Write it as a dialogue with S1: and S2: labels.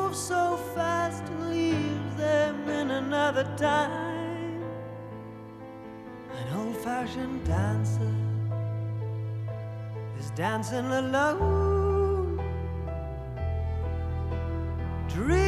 S1: moves so fast and leaves them in another time. An old-fashioned dancer is dancing alone, dreaming